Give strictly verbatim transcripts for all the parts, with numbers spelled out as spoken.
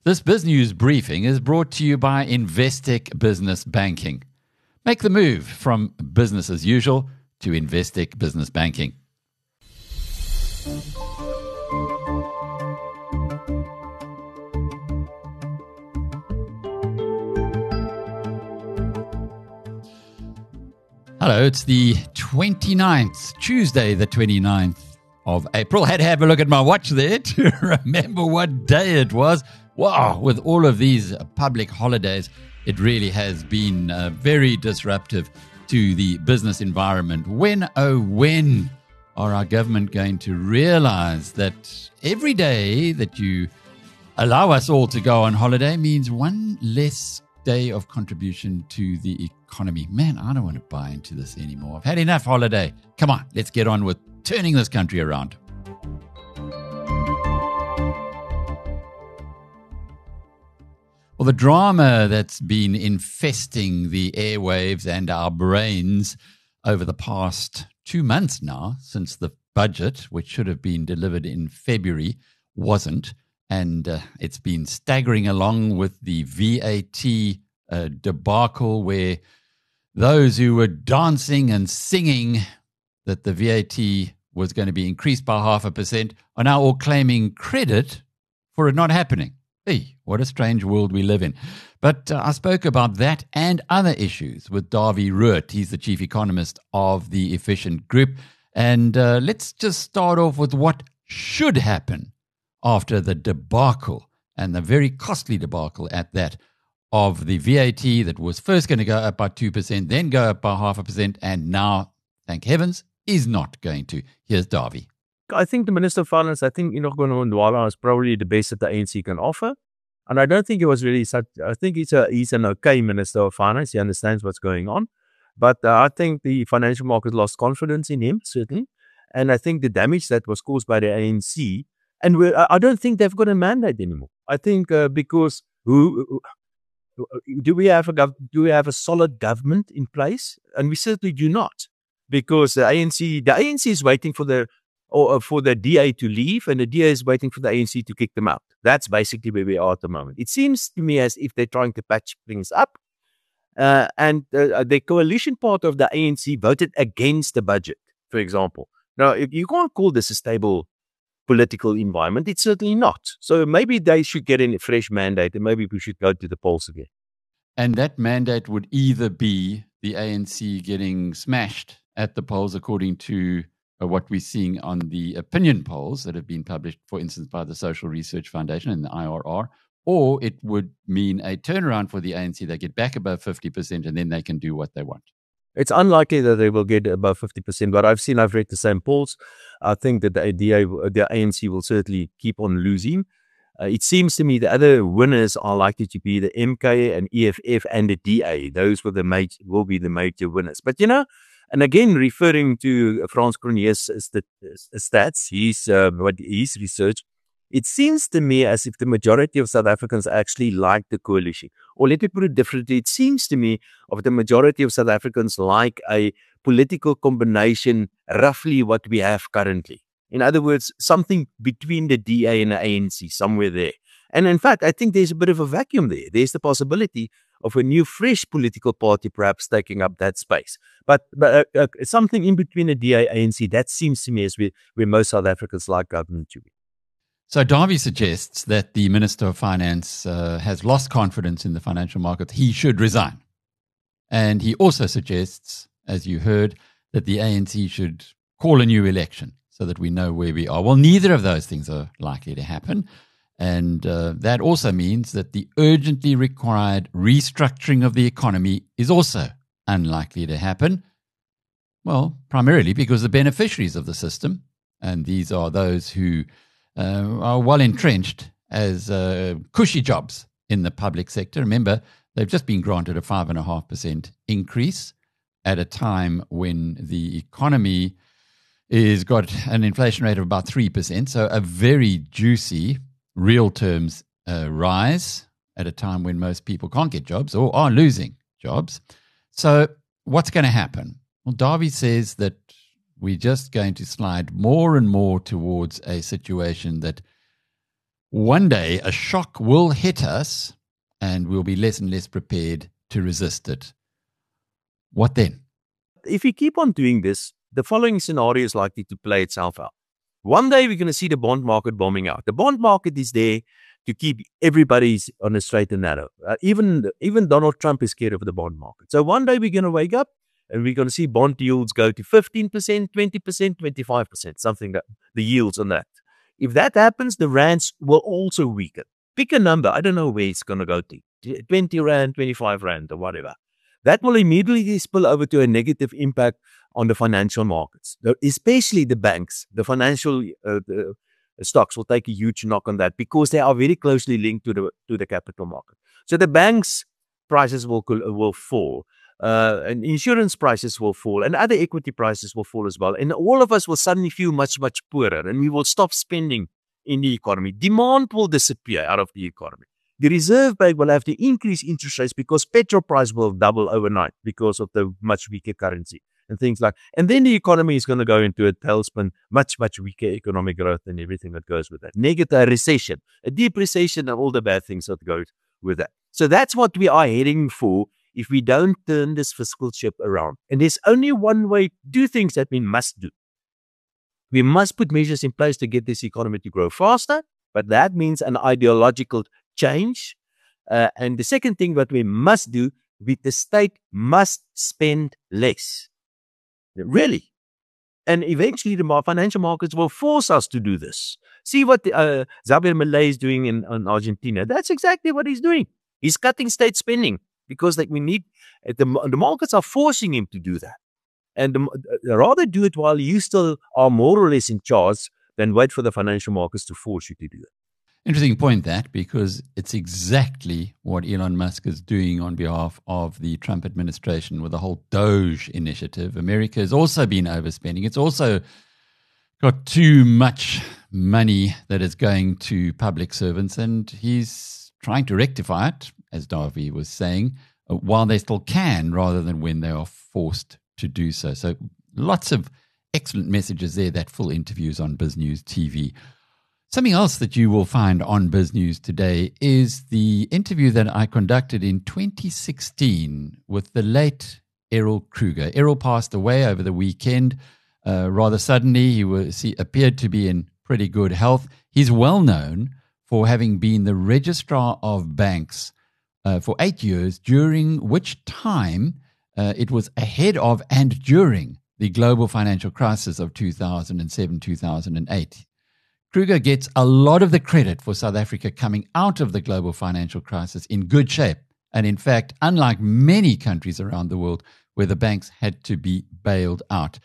This BizNews briefing is brought to you by Investec Business Banking. Make the move from business as usual to Investec Business Banking. Hello, it's the twenty-ninth, Tuesday the twenty-ninth of April. Had to have a look at my watch there to remember what day it was. Wow, with all of these public holidays, it really has been uh, very disruptive to the business environment. When, oh when, are our government going to realize that every day that you allow us all to go on holiday means one less day of contribution to the economy? Man, I don't want to buy into this anymore. I've had enough holiday. Come on, let's get on with turning this country around. Well, the drama that's been infesting the airwaves and our brains over the past two months now, since the budget, which should have been delivered in February, wasn't, and uh, it's been staggering along with the V A T uh, debacle, where those who were dancing and singing that the V A T was going to be increased by half a percent are now all claiming credit for it not happening. Hey, what a strange world we live in. But uh, I spoke about that and other issues with Dawie Roodt. He's the chief economist of the Efficient Group. And uh, let's just start off with what should happen after the debacle, and the very costly debacle at that, of the V A T that was first going to go up by two percent, then go up by half a percent, and now, thank heavens, is not going to. Here's Dawie. I think the Minister of Finance, I think Enoch Godongwana is probably the best that the A N C can offer. And I don't think it was really such, I think he's, a, he's an okay Minister of Finance. He understands what's going on. But uh, I think the financial market lost confidence in him, certainly. And I think the damage that was caused by the A N C, and we're, I don't think they've got a mandate anymore. I think uh, because who, who, do we have a gov- do we have a solid government in place? And we certainly do not, because the A N C, the A N C is waiting for the or for the D A to leave, and the D A is waiting for the A N C to kick them out. That's basically where we are at the moment. It seems to me as if they're trying to patch things up. Uh, and uh, the coalition part of the A N C voted against the budget, for example. Now, if you can't call this a stable political environment, it's certainly not. So maybe they should get in a fresh mandate, and maybe we should go to the polls again. And that mandate would either be the A N C getting smashed at the polls, according to what we're seeing on the opinion polls that have been published, for instance, by the Social Research Foundation and the I R R, or it would mean a turnaround for the A N C. They get back above fifty percent and then they can do what they want. It's unlikely that they will get above fifty percent, but I've seen, I've read the same polls. I think that the, D A, the A N C will certainly keep on losing. Uh, it seems to me the other winners are likely to be the M K and E F F and the D A. Those were the major, will be the major winners. But, you know, and again, referring to Frans Cronje's stats, his, uh, what his research, it seems to me as if the majority of South Africans actually like the coalition. Or let me put it differently, it seems to me of the majority of South Africans like a political combination, roughly what we have currently. In other words, something between the D A and the A N C, somewhere there. And in fact, I think there's a bit of a vacuum there. There's the possibility of a new, fresh political party perhaps taking up that space. But, but uh, uh, something in between the D A and A N C, that seems to me as we, where most South Africans like government to be. So Dawie suggests that the Minister of Finance uh, has lost confidence in the financial market. He should resign. And he also suggests, as you heard, that the A N C should call a new election so that we know where we are. Well, neither of those things are likely to happen. And uh, that also means that the urgently required restructuring of the economy is also unlikely to happen. Well, primarily because the beneficiaries of the system, and these are those who uh, are well entrenched as uh, cushy jobs in the public sector. Remember, they've just been granted a five point five percent increase at a time when the economy is got an inflation rate of about three percent. So a very juicy real terms uh, rise at a time when most people can't get jobs or are losing jobs. So what's going to happen? Well, Dawie says that we're just going to slide more and more towards a situation that one day a shock will hit us and we'll be less and less prepared to resist it. What then? If we keep on doing this, the following scenario is likely to play itself out. One day we're going to see the bond market bombing out. The bond market is there to keep everybody on a straight and narrow. Uh, even, even Donald Trump is scared of the bond market. So one day we're going to wake up and we're going to see bond yields go to fifteen percent, twenty percent, twenty-five percent, something that the yields on that. If that happens, the rands will also weaken. Pick a number. I don't know where it's going to go to. twenty rand, twenty-five rand or whatever. That will immediately spill over to a negative impact on the financial markets, especially the banks. The financial uh, the stocks will take a huge knock on that because they are very closely linked to the to the capital market. So the banks' prices will will fall, uh, and insurance prices will fall, and other equity prices will fall as well. And all of us will suddenly feel much, much poorer, and we will stop spending in the economy. Demand will disappear out of the economy. The Reserve Bank will have to increase interest rates because petrol price will double overnight because of the much weaker currency and things like. And then the economy is going to go into a tailspin, much, much weaker economic growth and everything that goes with that. Negative recession, a deep recession, and all the bad things that go with that. So that's what we are heading for if we don't turn this fiscal ship around. And there's only one way to do things that we must do. We must put measures in place to get this economy to grow faster, but that means an ideological change. Uh, and the second thing that we must do, with the state must spend less. Really. And eventually the financial markets will force us to do this. See what uh, Javier Milei is doing in, in Argentina. That's exactly what he's doing. He's cutting state spending because like we need, the, the markets are forcing him to do that. And the, rather do it while you still are more or less in charge than wait for the financial markets to force you to do it. Interesting point that, because it's exactly what Elon Musk is doing on behalf of the Trump administration with the whole Doge initiative. America has also been overspending. It's also got too much money that is going to public servants, and he's trying to rectify it, as Davy was saying, while they still can rather than when they are forced to do so. So lots of excellent messages there. That full interview is on BizNews T V. Something else that you will find on BizNews today is the interview that I conducted in twenty sixteen with the late Errol Kruger. Errol passed away over the weekend uh, rather suddenly. He, was, he appeared to be in pretty good health. He's well known for having been the registrar of banks uh, for eight years, during which time uh, it was ahead of and during the global financial crisis of two thousand seven, two thousand eight. Kruger gets a lot of the credit for South Africa coming out of the global financial crisis in good shape. And in fact, unlike many countries around the world where the banks had to be bailed out.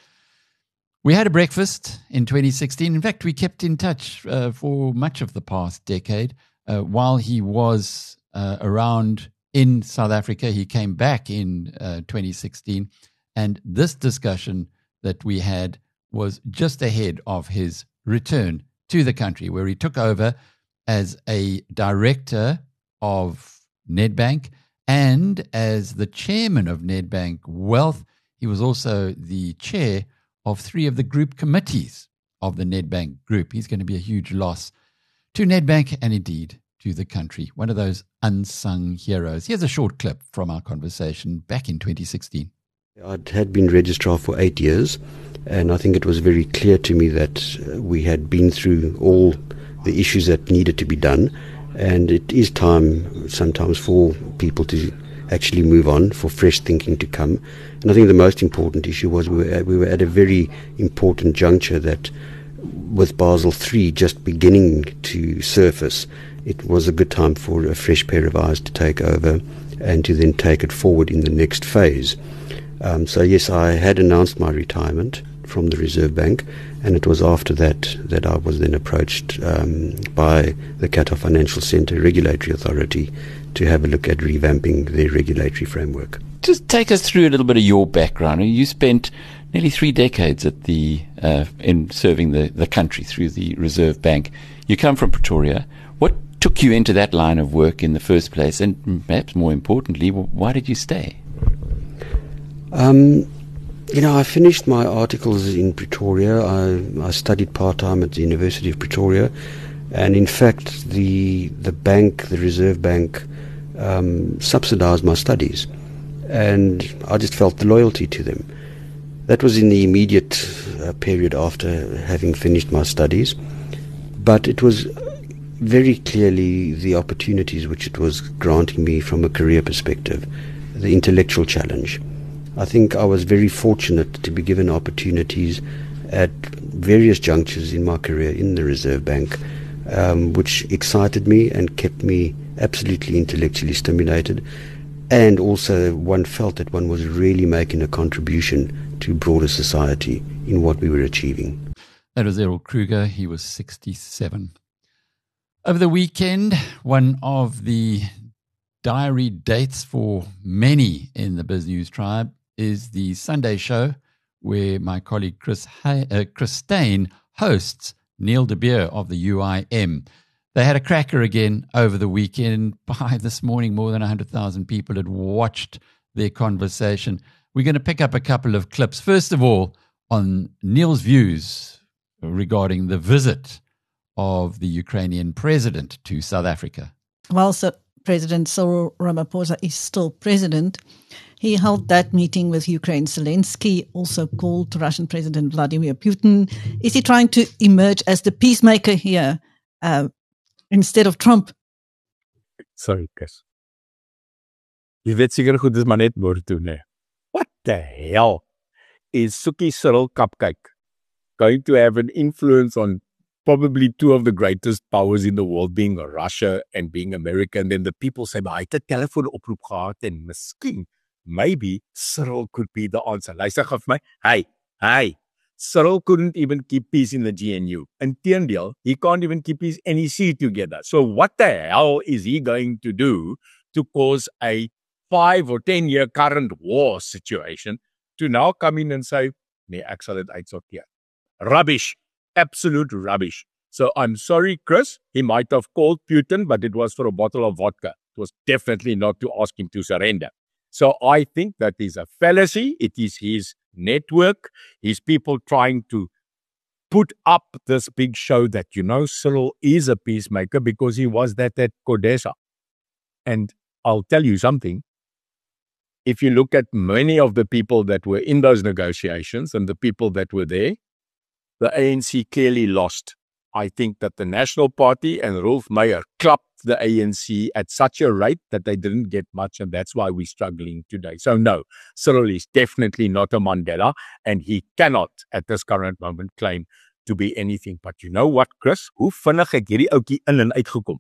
We had a breakfast in twenty sixteen. In fact, we kept in touch uh, for much of the past decade. Uh, while he was uh, around in South Africa, he came back in uh, twenty sixteen. And this discussion that we had was just ahead of his return to the country, where he took over as a director of Nedbank and as the chairman of Nedbank Wealth. He was also the chair of three of the group committees of the Nedbank Group. He's going to be a huge loss to Nedbank and indeed to the country. One of those unsung heroes. Here's a short clip from our conversation back in twenty sixteen. I had been registrar for eight years, and I think it was very clear to me that uh, we had been through all the issues that needed to be done, and it is time sometimes for people to actually move on, for fresh thinking to come. And I think the most important issue was we were, we were at a very important juncture that, with Basel three just beginning to surface, it was a good time for a fresh pair of eyes to take over and to then take it forward in the next phase. Um, so yes, I had announced my retirement from the Reserve Bank, and it was after that that I was then approached um, by the Qatar Financial Centre Regulatory Authority to have a look at revamping their regulatory framework. Just take us through a little bit of your background. You spent nearly three decades at the uh, in serving the, the country through the Reserve Bank. You come from Pretoria. What took you into that line of work in the first place, and perhaps more importantly, why did you stay? Um, you know, I finished my articles in Pretoria. I, I studied part-time at the University of Pretoria, And in fact, the the bank, the Reserve Bank, um, subsidized my studies. And I just felt the loyalty to them. That was in the immediate uh, period after having finished my studies. But it was very clearly the opportunities which it was granting me from a career perspective, the intellectual challenge. I think I was very fortunate to be given opportunities at various junctures in my career in the Reserve Bank, um, which excited me and kept me absolutely intellectually stimulated. And also one felt that one was really making a contribution to broader society in what we were achieving. That was Errol Kruger. He was sixty-seven. Over the weekend, one of the diary dates for many in the BizNews tribe is the Sunday show where my colleague Chris, Hay- uh, Chris Steyn hosts Neil de Beer of the U I M. They had a cracker again over the weekend. By this morning, more than one hundred thousand people had watched their conversation. We're going to pick up a couple of clips. First of all, on Neil's views regarding the visit of the Ukrainian president to South Africa. While so President Cyril Ramaphosa is still president, he held that meeting with Ukraine's Zelensky, also called Russian President Vladimir Putin. Is he trying to emerge as the peacemaker here uh, instead of Trump? Sorry, Chris. Jy weet seker goed dis maar net woord toe, nee. What the hell is Suki Cyril Cupcake going to have an influence on probably two of the greatest powers in the world, being Russia and being America? And then the people say, maar hy het 'n telefoon oproep gehad en miskien, maybe Cyril could be the answer. Luister gou vir my. Hey, hey. Cyril couldn't even keep peace in the G N U. Inteendeel, he can't even keep his N E C together. So what the hell is he going to do to cause a five or ten year current war situation to now come in and say, nee, ek sal dit uitsorteer. Rubbish. Absolute rubbish. So I'm sorry, Chris, he might have called Putin, but it was for a bottle of vodka. It was definitely not to ask him to surrender. So I think that is a fallacy. It is his network, his people trying to put up this big show that, you know, Cyril is a peacemaker because he was that at CODESA. And I'll tell you something. If you look at many of the people that were in those negotiations and the people that were there, the A N C clearly lost. I think that the National Party and Rolf Meyer clapped the A N C at such a rate that they didn't get much, and that's why we're struggling today. So no, Cyril is definitely not a Mandela, and he cannot, at this current moment, claim to be anything. But you know what, Chris? Hoe vinnig het hierdie ouetjie in en uitgekom?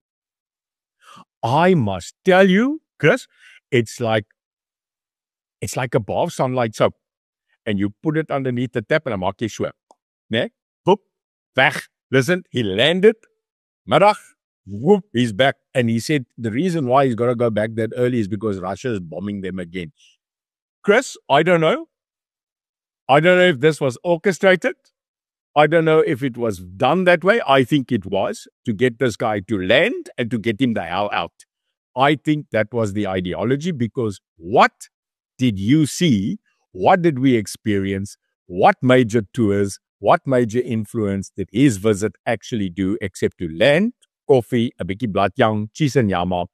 I must tell you, Chris, it's like it's like a bar of sunlight soap, and you put it underneath the tap, and dan maak jy so. Nee, boop, weg. Listen, he landed, middag, whoop, he's back. And he said the reason why he's got to go back that early is because Russia is bombing them again. Chris, I don't know. I don't know if this was orchestrated. I don't know if it was done that way. I think it was, to get this guy to land and to get him the hell out. I think that was the ideology, because what did you see? What did we experience? What major tours? What major influence did his visit actually do except to land, coffee, a bietjie bladjang, cheese and yama,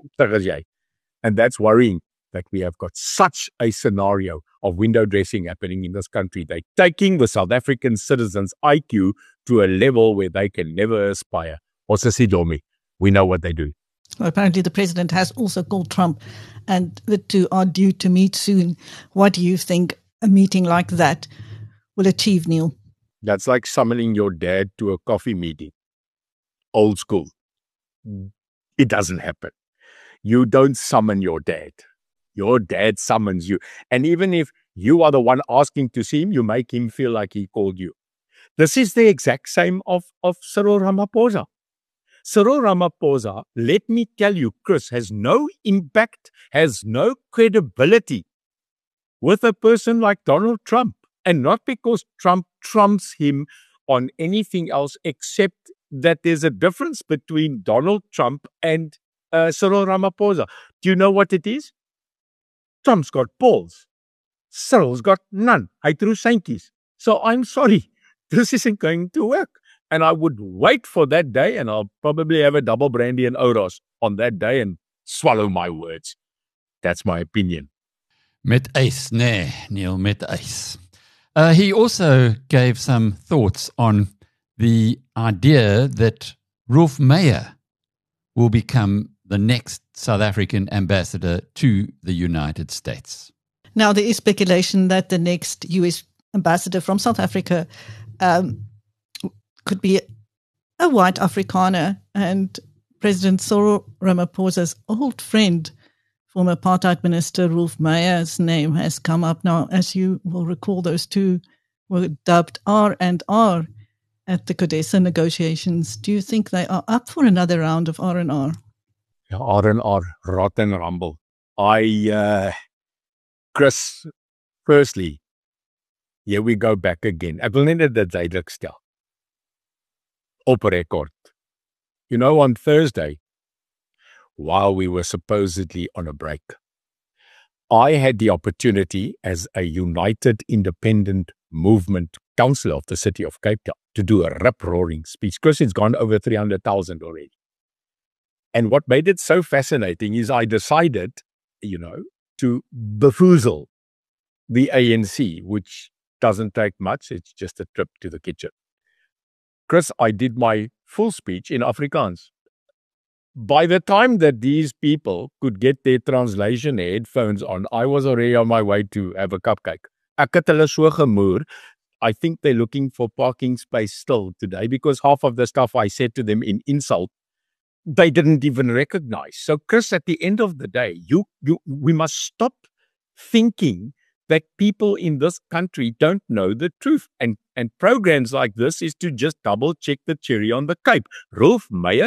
and that's worrying that we have got such a scenario of window dressing happening in this country. They're taking the South African citizens' I Q to a level where they can never aspire. Osasidomi, we know what they do. Well, apparently the president has also called Trump, and the two are due to meet soon. What do you think a meeting like that will achieve, Neil? That's like summoning your dad to a coffee meeting. Old school. It doesn't happen. You don't summon your dad. Your dad summons you. And even if you are the one asking to see him, you make him feel like he called you. This is the exact same of, of Cyril Ramaphosa. Cyril Ramaphosa, let me tell you, Chris, has no impact, has no credibility with a person like Donald Trump. And not because Trump trumps him on anything else, except that there's a difference between Donald Trump and uh, Cyril Ramaphosa. Do you know what it is? Trump's got balls. Cyril's got none. Hy threw seintjies. So I'm sorry, this isn't going to work. And I would wait for that day, and I'll probably have a double brandy and Oros on that day and swallow my words. That's my opinion. Met eis, nee, Neil, met eis. Uh, he also gave some thoughts on the idea that Rolf Meyer will become the next South African ambassador to the United States. Now, there is speculation that the next U S ambassador from South Africa um, could be a white Afrikaner, and President Cyril Ramaphosa's old friend, former apartheid minister Rolf Meyer's name has come up. Now, as you will recall, those two were dubbed R and R at the CODESA negotiations. Do you think they are up for another round of R and R? Ja, R and R, rot and rumble. I, uh, Chris, firstly, here we go back again. Ek wil net dit duidelik stel. Op record. You know, on Thursday, while we were supposedly on a break, I had the opportunity as a United Independent Movement councillor of the city of Cape Town to do a rip-roaring speech. Chris, it's gone over three hundred thousand already. And what made it so fascinating is I decided, you know, to befoozle the A N C, which doesn't take much. It's just a trip to the kitchen. Chris, I did my full speech in Afrikaans. By the time that these people could get their translation headphones on, I was already on my way to have a cupcake. Ek het hulle so gemoer. I think they're looking for parking space still today because half of the stuff I said to them in insult, they didn't even recognize. So, Chris, at the end of the day, you, you, we must stop thinking that people in this country don't know the truth. And, and programs like this is to just double check the cherry on the cake. Rolf Meyer?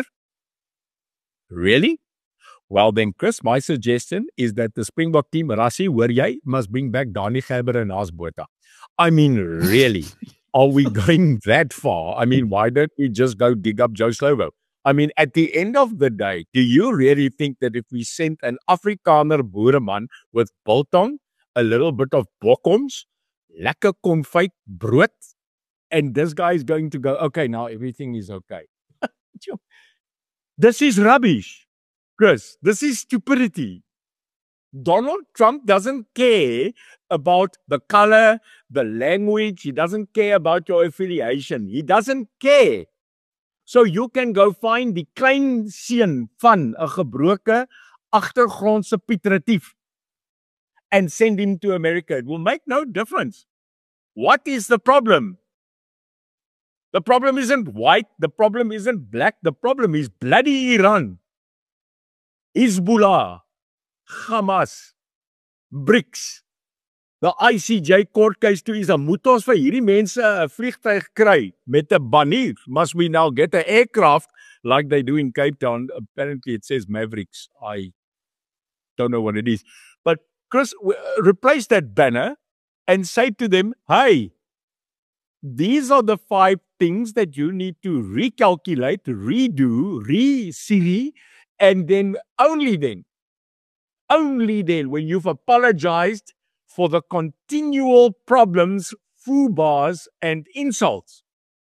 Really? Well then, Chris, my suggestion is that the Springbok team, Rassie, hoor jy, must bring back Dani Gerber and Haas Botha. I mean, really? Are we going that far? I mean, why don't we just go dig up Joe Slovo? I mean, at the end of the day, do you really think that if we sent an Afrikaner boereman with biltong, a little bit of bokkons, lekker confit brood, and this guy is going to go, okay, now everything is okay? This is rubbish, Chris. This is stupidity. Donald Trump doesn't care about the color, the language. He doesn't care about your affiliation. He doesn't care. So you can go find die klein seun van 'n gebroke agtergrondse Piet Retief and send him to America. It will make no difference. What is the problem? The problem isn't white. The problem isn't black. The problem is bloody Iran, Hezbollah, Hamas, BRICS. The I C J court case toe is, dan moet ons vir hierdie mense 'n vliegtuig kry met 'n banier. Must we now get an aircraft like they do in Cape Town? Apparently it says Mavericks. I don't know what it is. But Chris, replace that banner and say to them, hey, these are the five things that you need to recalculate, redo, re-Siri, and then only then, only then, when you've apologized for the continual problems, foo-bars, and insults,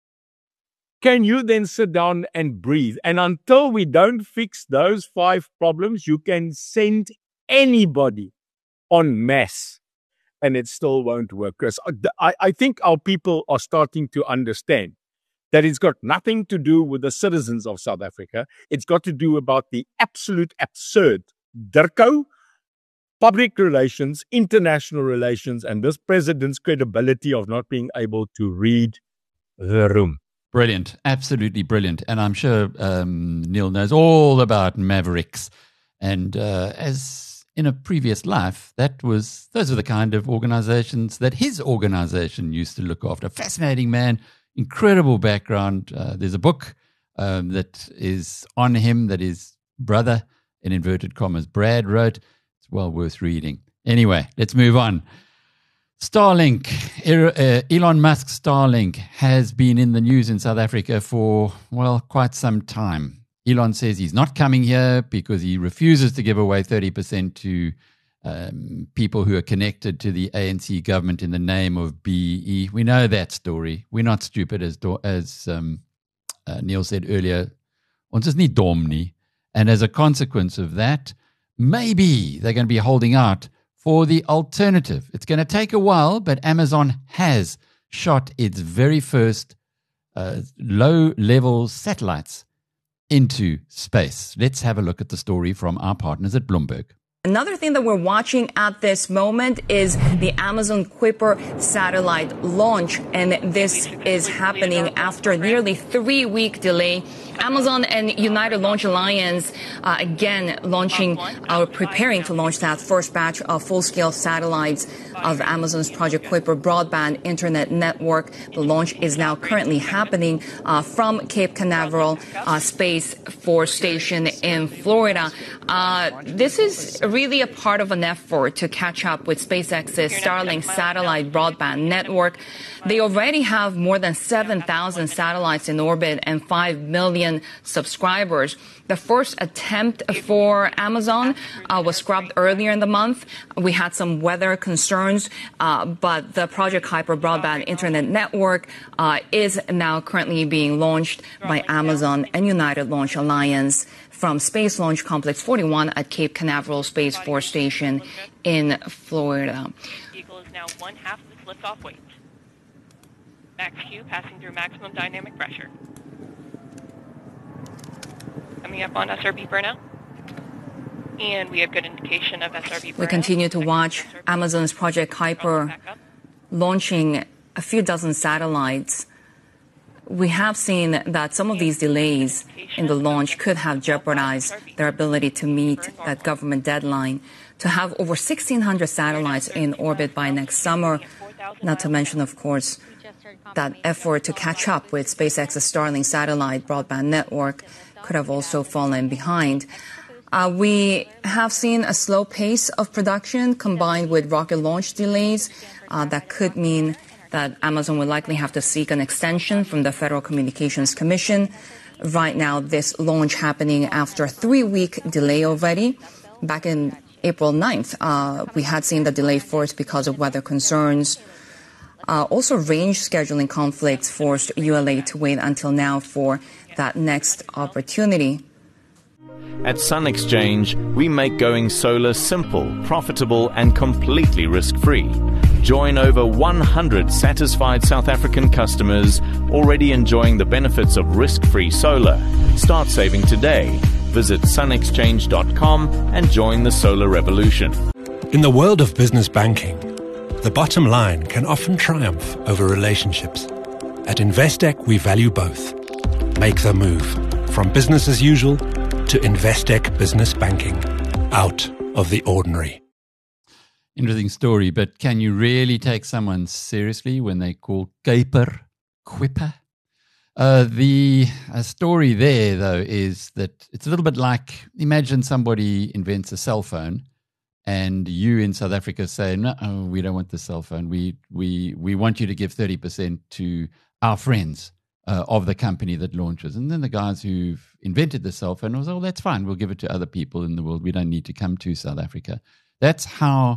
can you then sit down and breathe? And until we don't fix those five problems, you can send anybody en masse, and it still won't work. Chris, I, I think our people are starting to understand that it's got nothing to do with the citizens of South Africa. It's got to do about the absolute absurd Dirko, public relations, international relations, and this president's credibility of not being able to read the room. Brilliant. Absolutely brilliant. And I'm sure um, Neil knows all about Mavericks. And uh, as in a previous life, that was those are the kind of organizations that his organization used to look after. Fascinating man, incredible background. Uh, there's a book um, that is on him that his brother, in inverted commas, Brad wrote. It's well worth reading. Anyway, let's move on. Starlink, uh, Elon Musk's Starlink has been in the news in South Africa for, well, quite some time. Elon says he's not coming here because he refuses to give away thirty percent to um, people who are connected to the A N C government in the name of B E E. We know that story. We're not stupid as, as um, uh, Neil said earlier, ons is nie dom nie. And as a consequence of that, maybe they're going to be holding out for the alternative. It's going to take a while, but Amazon has shot its very first uh, low-level satellites into space. Let's have a look at the story from our partners at Bloomberg. Another thing that we're watching at this moment is the Amazon Kuiper satellite launch, and this is happening after a nearly three-week delay. Amazon and United Launch Alliance uh, again launching, uh, preparing to launch that first batch of full-scale satellites of Amazon's Project Kuiper broadband internet network. The launch is now currently happening uh, from Cape Canaveral uh, Space Force Station in Florida. Uh, this is really a part of an effort to catch up with SpaceX's Starlink satellite broadband network. They already have more than seven thousand satellites in orbit and five million subscribers. The first attempt for Amazon uh, was scrubbed earlier in the month. We had some weather concerns, uh, but the Project Kuiper broadband internet network uh, is now currently being launched by Amazon and United Launch Alliance from Space Launch Complex forty-one at Cape Canaveral Space Force Station in Florida. Vehicle is now one half of its liftoff weight. Max Q passing through maximum dynamic pressure. Coming up on S R B burnout. And we have good indication of S R B burnout. We continue to watch Amazon's Project Kuiper launching a few dozen satellites. We have seen that some of these delays in the launch could have jeopardized their ability to meet that government deadline to have over sixteen hundred satellites in orbit by next summer, not to mention, of course, that effort to catch up with SpaceX's Starlink satellite broadband network could have also fallen behind. Uh, we have seen a slow pace of production combined with rocket launch delays. Uh, that could mean that Amazon will likely have to seek an extension from the Federal Communications Commission. Right now, this launch happening after a three-week delay already. Back in April ninth, uh, we had seen the delay first because of weather concerns. Uh, also, range scheduling conflicts forced U L A to wait until now for that next opportunity. At Sun Exchange, we make going solar simple, profitable, and completely risk-free. Join over one hundred satisfied South African customers already enjoying the benefits of risk-free solar. Start saving today. Visit sun exchange dot com and join the solar revolution. In the world of business banking, the bottom line can often triumph over relationships. At Investec, we value both. Make the move from business as usual to Investec Business Banking. Out of the ordinary. Interesting story, but can you really take someone seriously when they call Kuiper Kuiper? Uh, the uh, story there, though, is that it's a little bit like, imagine somebody invents a cell phone and you in South Africa say, no, we don't want the cell phone. We we we want you to give thirty percent to our friends uh, of the company that launches. And then the guys who've invented the cell phone was, oh, that's fine. We'll give it to other people in the world. We don't need to come to South Africa. That's how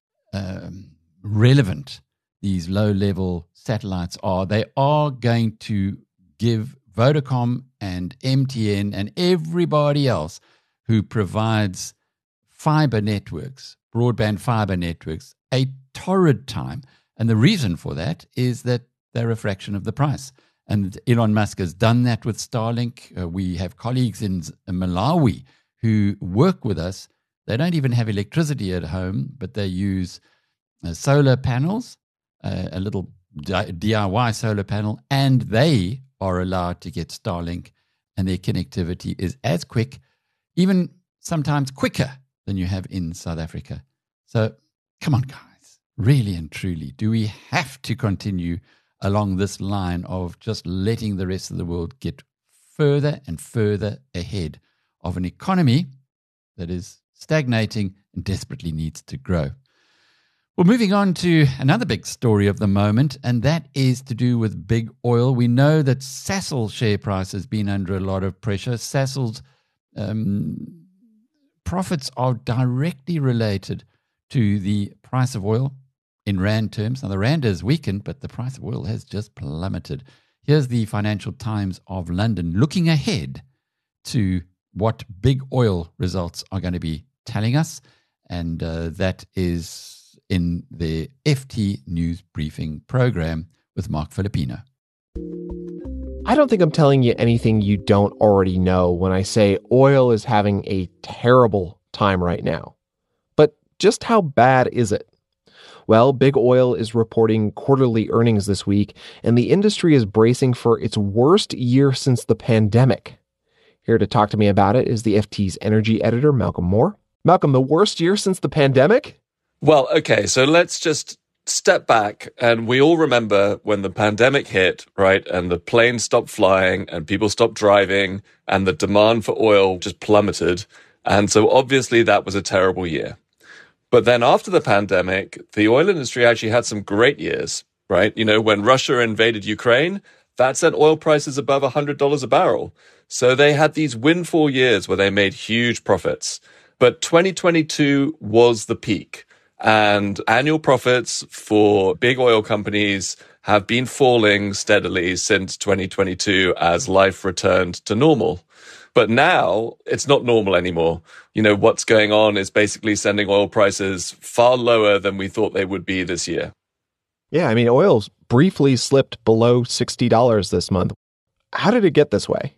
um, relevant these low-level satellites are. They are going to give Vodacom and M T N and everybody else who provides fiber networks, broadband fiber networks, a torrid time. And the reason for that is that they're a fraction of the price. And Elon Musk has done that with Starlink. Uh, we have colleagues in Malawi who work with us. They don't even have electricity at home, but they use uh, solar panels, uh, a little D I Y solar panel, and they are allowed to get Starlink, and their connectivity is as quick, even sometimes quicker than you have in South Africa. So come on, guys, really and truly, do we have to continue along this line of just letting the rest of the world get further and further ahead of an economy that is stagnating and desperately needs to grow? Well, moving on to another big story of the moment, and that is to do with big oil. We know that Sasol share price has been under a lot of pressure. Sasol's um, profits are directly related to the price of oil in rand terms. Now, the rand has weakened, but the price of oil has just plummeted. Here's the Financial Times of London looking ahead to what big oil results are going to be telling us. And uh, that is in the F T News Briefing program with Mark Filipino. I don't think I'm telling you anything you don't already know when I say oil is having a terrible time right now. But just how bad is it? Well, Big Oil is reporting quarterly earnings this week, and the industry is bracing for its worst year since the pandemic. Here to talk to me about it is the F T's energy editor, Malcolm Moore. Malcolm, the worst year since the pandemic? Well, okay, so let's just step back, and we all remember when the pandemic hit, right, and the planes stopped flying and people stopped driving and the demand for oil just plummeted. And so obviously that was a terrible year. But then after the pandemic, the oil industry actually had some great years, right? You know, when Russia invaded Ukraine, that sent oil prices above one hundred dollars a barrel. So they had these windfall years where they made huge profits. But twenty twenty-two was the peak. And annual profits for big oil companies have been falling steadily since twenty twenty-two as life returned to normal. But now it's not normal anymore. You know, what's going on is basically sending oil prices far lower than we thought they would be this year. Yeah, I mean, oil's briefly slipped below sixty dollars this month. How did it get this way?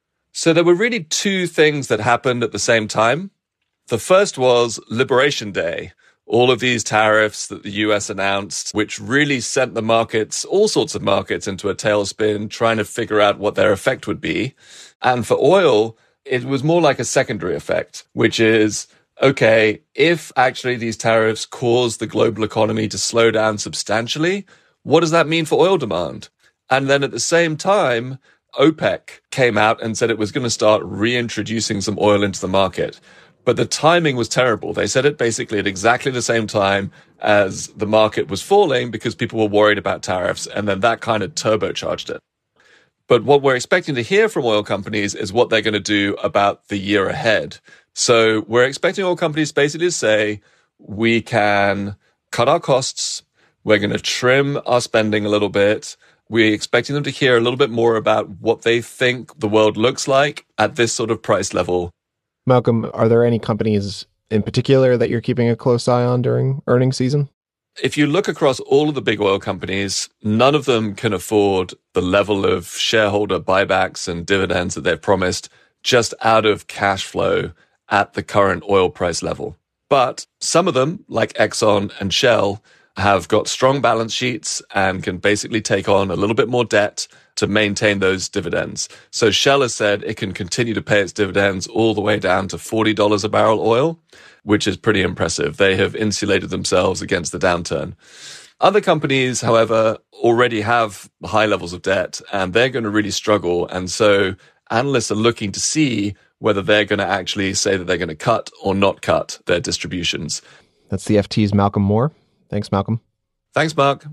So there were really two things that happened at the same time. The first was Liberation Day. All of these tariffs that the U S announced, which really sent the markets, all sorts of markets, into a tailspin, trying to figure out what their effect would be. And for oil, it was more like a secondary effect, which is, okay, if actually these tariffs cause the global economy to slow down substantially, what does that mean for oil demand? And then at the same time, OPEC came out and said it was going to start reintroducing some oil into the market. But the timing was terrible. They said it basically at exactly the same time as the market was falling because people were worried about tariffs, and then that kind of turbocharged it. But what we're expecting to hear from oil companies is what they're going to do about the year ahead. So we're expecting oil companies basically to say, we can cut our costs, we're going to trim our spending a little bit. We're expecting them to hear a little bit more about what they think the world looks like at this sort of price level. Malcolm, are there any companies in particular that you're keeping a close eye on during earnings season? If you look across all of the big oil companies, none of them can afford the level of shareholder buybacks and dividends that they've promised just out of cash flow at the current oil price level. But some of them, like Exxon and Shell, have got strong balance sheets and can basically take on a little bit more debt to maintain those dividends. So Shell has said it can continue to pay its dividends all the way down to forty dollars a barrel oil, which is pretty impressive. They have insulated themselves against the downturn. Other companies, however, already have high levels of debt, and they're going to really struggle. And so analysts are looking to see whether they're going to actually say that they're going to cut or not cut their distributions. That's the F T's Malcolm Moore. Thanks, Malcolm. Thanks, Mark.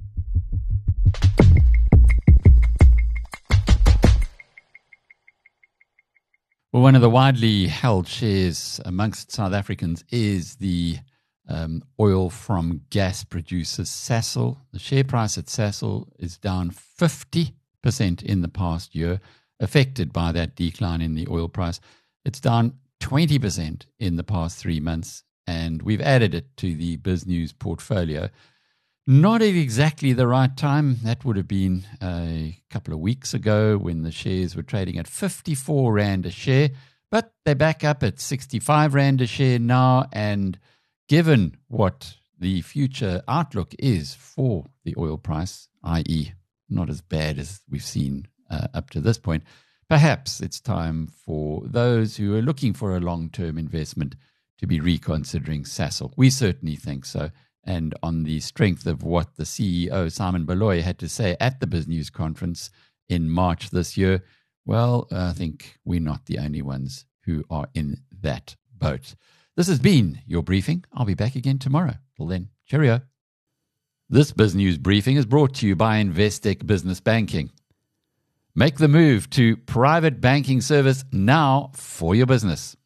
Well, one of the widely held shares amongst South Africans is the um, oil from gas producer Sasol. The share price at Sasol is down fifty percent in the past year, affected by that decline in the oil price. It's down twenty percent in the past three months, and we've added it to the BizNews portfolio. Not at exactly the right time. That would have been a couple of weeks ago when the shares were trading at fifty-four rand a share, but they're back up at sixty-five rand a share now. And given what the future outlook is for the oil price, that is not as bad as we've seen uh, up to this point, perhaps it's time for those who are looking for a long-term investment to be reconsidering Sasol. We certainly think so. And on the strength of what the C E O, Simon Baloyi, had to say at the BizNews conference in March this year, well, I think we're not the only ones who are in that boat. This has been your briefing. I'll be back again tomorrow. Till then, cheerio. This BizNews briefing is brought to you by Investec Business Banking. Make the move to private banking service now for your business.